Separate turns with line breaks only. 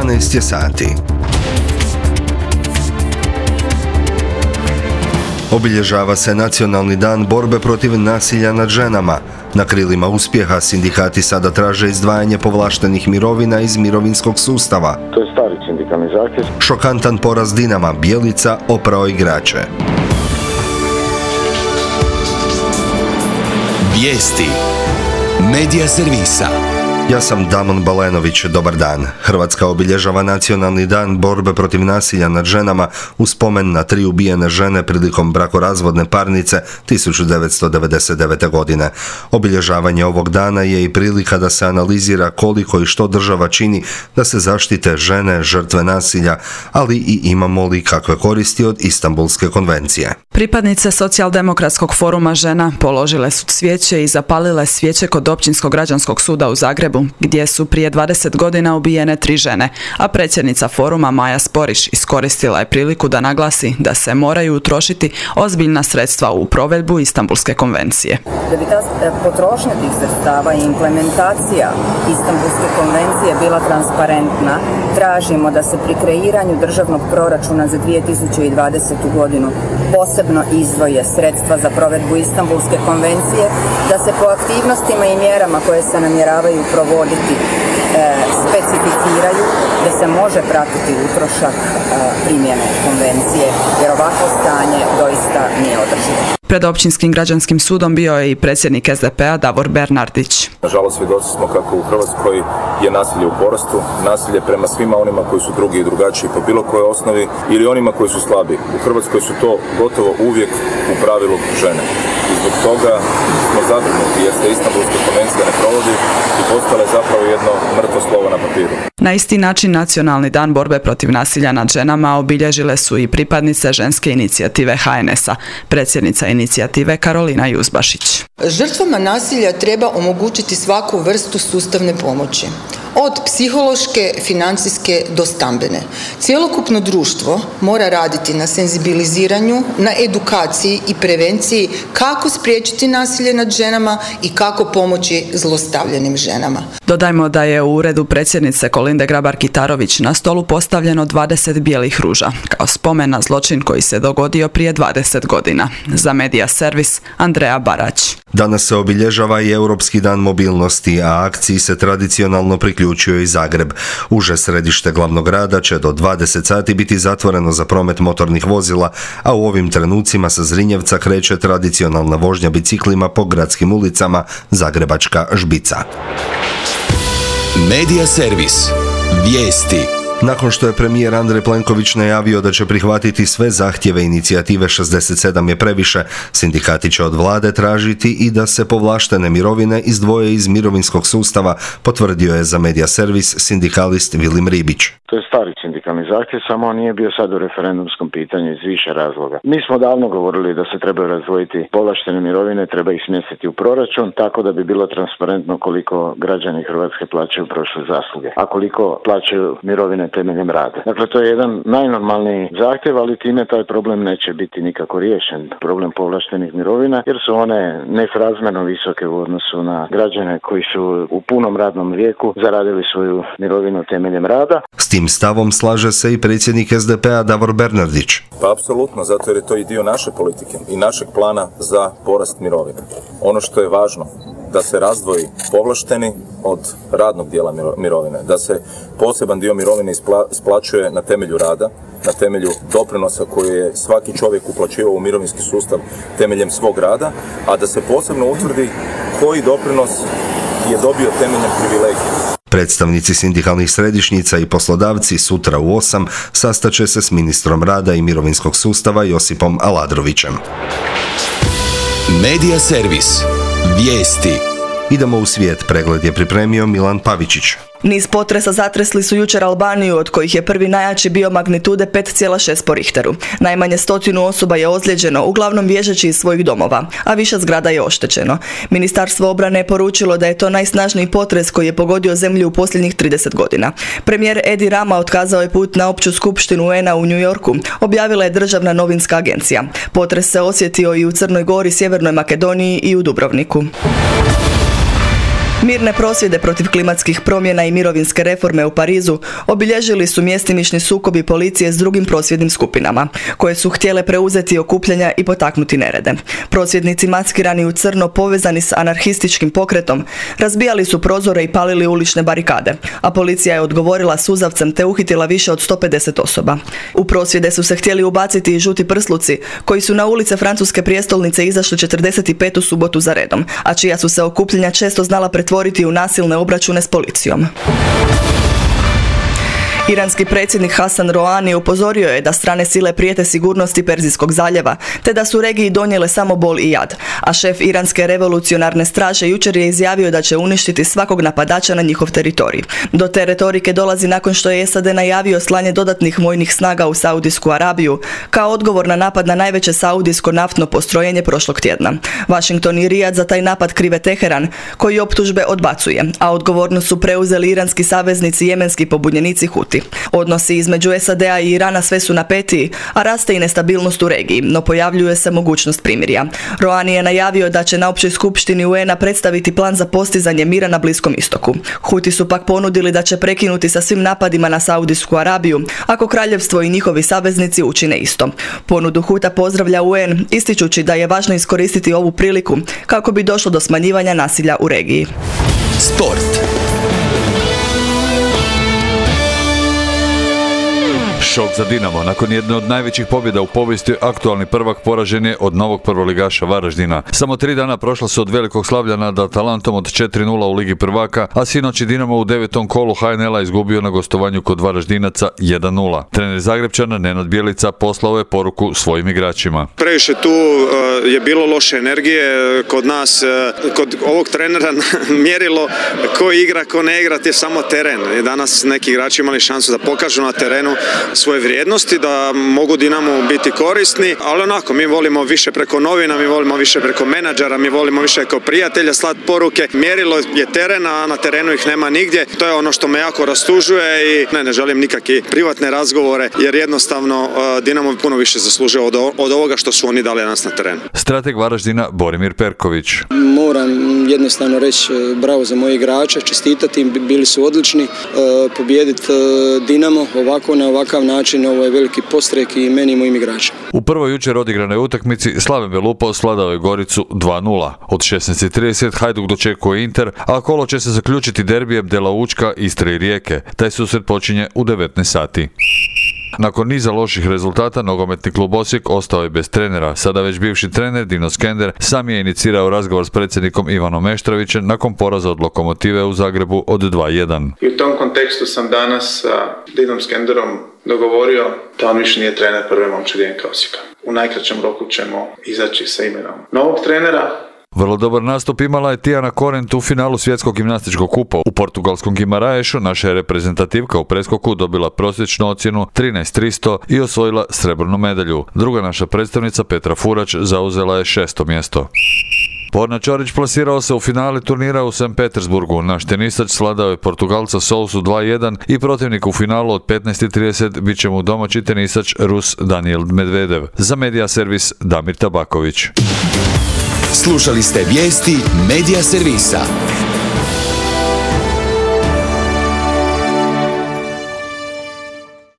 12 je sati. Obilježava se Nacionalni dan borbe protiv nasilja nad ženama. Na krilima uspjeha sindikati sada traže izdvajanje povlaštenih mirovina iz mirovinskog sustava.
To je stari sindikalni zahtjev.
Šokantan poraz Dinama, Bjelica oprao igrače.
Vijesti Medija servisa.
Ja sam Damon Balenović, dobar dan. Hrvatska obilježava Nacionalni dan borbe protiv nasilja nad ženama u spomen na 3 ubijene žene prilikom brakorazvodne parnice 1999. godine. Obilježavanje ovog dana je i prilika da se analizira koliko i što država čini da se zaštite žene, žrtve nasilja, ali i imamo li kakve koristi od Istanbulske konvencije.
Pripadnice Socijaldemokratskog foruma žena položile su cvijeće i zapalile svijeće kod Općinskog građanskog suda u Zagrebu, gdje su prije 20 godina ubijene 3 žene, a predsjednica foruma Maja Sporiš iskoristila je priliku da naglasi da se moraju utrošiti ozbiljna sredstva u provedbu Istanbulske konvencije.
Da bi ta potrošnja tih sredstava i implementacija Istanbulske konvencije bila transparentna, tražimo da se pri kreiranju državnog proračuna za 2020. godinu posebno izdvoje sredstva za provedbu Istanbulske konvencije, da se po aktivnostima i mjerama koje se namjeravaju provoditi specificiraju, da se može pratiti utrošak primjene konvencije, jer ovakvo stanje doista nije održivo.
Pred Općinskim građanskim sudom bio je i predsjednik SDP-a Davor Bernardić.
Nažalost, svjedoci smo kako u Hrvatskoj je nasilje u porastu, nasilje prema svima onima koji su drugi i drugačiji po bilo kojoj osnovi ili onima koji su slabi. U Hrvatskoj su to gotovo uvijek u pravilu žene. I zbog toga smo zabrinuti jer se Istanbulska konvencija ne provodi i postala je zapravo jedno mrtvo slovo na papiru.
Na isti način Nacionalni dan borbe protiv nasilja nad ženama obilježile su i pripadnice ženske inicijative HNS-a, predsjednica inicijative Karolina Juzbašić.
Žrtvama nasilja treba omogućiti svaku vrstu sustavne pomoći. Od psihološke, financijske do stambene. Cjelokupno društvo mora raditi na senzibiliziranju, na edukaciji i prevenciji kako spriječiti nasilje nad ženama i kako pomoći zlostavljanim ženama.
Dodajmo da je u uredu predsjednice Kolinde Grabar-Kitarović na stolu postavljeno 20 bijelih ruža, kao spomen na zločin koji se dogodio prije 20 godina. Za Medija servis, Andreja Barać.
Danas se obilježava i Europski dan mobilnosti, a akciji se tradicionalno priključio i Zagreb. Uže središte glavnog grada će do 20 sati biti zatvoreno za promet motornih vozila, a u ovim trenucima sa Zrinjevca kreće tradicionalna vožnja biciklima po gradskim ulicama Zagrebačka Žbica.
Medija servis. Vijesti.
Nakon što je premijer Andrej Plenković najavio da će prihvatiti sve zahtjeve inicijative 67 je previše, sindikati će od vlade tražiti i da se povlaštene mirovine izdvoje iz mirovinskog sustava, potvrdio je za Medija servis sindikalist Vilim Ribić.
To je stari sindikalni zahtjev, samo on nije bio sad u referendumskom pitanju iz više razloga. Mi smo davno govorili da se trebaju razdvojiti povlaštene mirovine, treba ih smjestiti u proračun, tako da bi bilo transparentno koliko građani Hrvatske plaćaju prošle zasluge, a koliko plaćaju mirovine temeljem rada. Dakle, to je jedan najnormalniji zahtjev, ali time taj problem neće biti nikako riješen. Problem povlaštenih mirovina, jer su one nesrazmjerno visoke u odnosu na građane koji su u punom radnom vijeku zaradili svoju mirovinu temeljem rada.
S tim stavom slaže se i predsjednik SDP-a Davor Bernardić.
Pa apsolutno, zato jer je to i dio naše politike i našeg plana za porast mirovina. Ono što je važno, da se razdvoji povlašteni od radnog dijela mirovine, da se poseban dio mirovine isplaćuje na temelju rada, na temelju doprinosa koje je svaki čovjek uplaćivao u mirovinski sustav temeljem svog rada, a da se posebno utvrdi koji doprinos je dobio temeljem privilegija.
Predstavnici sindikalnih središnjica i poslodavci sutra u 8 sastaće se s ministrom rada i mirovinskog sustava Josipom Aladrovićem.
Medija servis. Vijesti.
Idemo u svijet, pregled je pripremio Milan Pavičić.
Niz potresa zatresli su jučer Albaniju, od kojih je prvi najjači bio magnitude 5,6 po Richteru. Najmanje 100 osoba je ozlijeđeno, uglavnom bježeći iz svojih domova, a više zgrada je oštećeno. Ministarstvo obrane je poručilo da je to najsnažniji potres koji je pogodio zemlju u posljednjih 30 godina. Premijer Edi Rama otkazao je put na opću skupštinu UN-a u New Yorku, objavila je državna novinska agencija. Potres se osjetio i u Crnoj Gori, Sjevernoj Makedoniji i u Dubrovniku. Mirne prosvjede protiv klimatskih promjena i mirovinske reforme u Parizu obilježili su mjestimični sukobi policije s drugim prosvjednim skupinama, koje su htjele preuzeti okupljanja i potaknuti nerede. Prosvjednici maskirani u crno povezani s anarhističkim pokretom razbijali su prozore i palili ulične barikade, a policija je odgovorila suzavcem te uhitila više od 150 osoba. U prosvjede su se htjeli ubaciti i žuti prsluci, koji su na ulice francuske prijestolnice izašli 45. subotu za redom, a čija su se okupljanja često znala pretvoriti u nasilne obračune s policijom. Iranski predsjednik Hasan Rouhani upozorio je da strane sile prijete sigurnosti Perzijskog zaljeva, te da su regiji donijele samo bol i jad, a šef iranske revolucionarne straže jučer je izjavio da će uništiti svakog napadača na njihov teritorij. Do te retorike dolazi nakon što je SAD najavio slanje dodatnih vojnih snaga u Saudijsku Arabiju, kao odgovor na napad na najveće saudijsko naftno postrojenje prošlog tjedna. Washington i Rijad za taj napad krive Teheran, koji optužbe odbacuje, a odgovornost su preuzeli iranski saveznici jemenski pobunjenici Huti. Odnosi između SAD-a i Irana sve su napetiji, a raste i nestabilnost u regiji, no pojavljuje se mogućnost primirja. Rouhani je najavio da će na općoj skupštini UN-a predstaviti plan za postizanje mira na Bliskom istoku. Huti su pak ponudili da će prekinuti sa svim napadima na Saudijsku Arabiju, ako kraljevstvo i njihovi saveznici učine isto. Ponudu Huta pozdravlja UN, ističući da je važno iskoristiti ovu priliku kako bi došlo do smanjivanja nasilja u regiji.
Sport.
Šok za Dinamo. Nakon jedne od najvećih pobjeda u povijesti, aktualni prvak poražen je od novog prvoligaša Varaždina. Samo 3 dana prošla su od velikog slavlja nad Atalantom od 4:0 u Ligi prvaka, a sinoć je Dinamo u 9. kolu HNL-a izgubio na gostovanju kod Varaždinaca 1:0. Trener Zagrepčana Nenad Bjelica poslao je poruku svojim igračima.
Previše tu je bilo loše energije kod nas, kod ovog trenera mjerilo ko igra, ko ne igra, je samo teren. Danas neki igrači imali šansu da pokažu na terenu svoje vrijednosti, da mogu Dinamo biti korisni, ali onako, mi volimo više preko novina, mi volimo više preko menadžera, mi volimo više kao prijatelja slati poruke. Mjerilo je teren, a na terenu ih nema nigdje. To je ono što me jako rastužuje i ne želim nikakve privatne razgovore, jer jednostavno Dinamo puno više zaslužuje od ovoga što su oni dali nas na terenu.
Strateg Varaždina Boromir Perković.
Moram jednostavno reći bravo za moje igrače, čestitati im, bili su odlični, pobijediti Dinamo ovako na ovakav način, ovo je veliki podstrek i meni i mojim igračima.
U prvoj jučer odigrane utakmici Slaven Belupo svladao je Goricu 2:0. Od 16:30 Hajduk dočekuje Inter, a kolo će se zaključiti derbijem Dela Učka, Istre i Rijeke. Taj susret počinje u 19 sati. Nakon niza loših rezultata, nogometni klub Osijek ostao je bez trenera. Sada već bivši trener Dino Skender sam je inicirao razgovor s predsjednikom Ivanom Meštrovićem nakon poraza od Lokomotive u Zagrebu od 2:1.
I u tom kontekstu sam danas sa Dinom Skenderom dogovorio da on više nije trener prve momčadi NK Osijeka. U najkraćem roku ćemo izaći sa imenom novog trenera.
Vrlo dobar nastup imala je Tijana Korent u finalu svjetskog gimnastičkog kupa. U portugalskom Guimaraešu naša je reprezentativka u preskoku dobila prosječnu ocjenu 13.300 i osvojila srebrnu medalju. Druga naša predstavnica Petra Furač zauzela je 6. mjesto. Borna Ćorić plasirao se u finale turnira u St. Petersburgu. Naš tenisač svladao je Portugalca Sousu 2:1 i protivnik u finalu od 15:30 bit će mu domaći tenisač Rus Daniel Medvedev. Za Medija servis Damir Tabaković.
Slušali ste vijesti Medija servisa.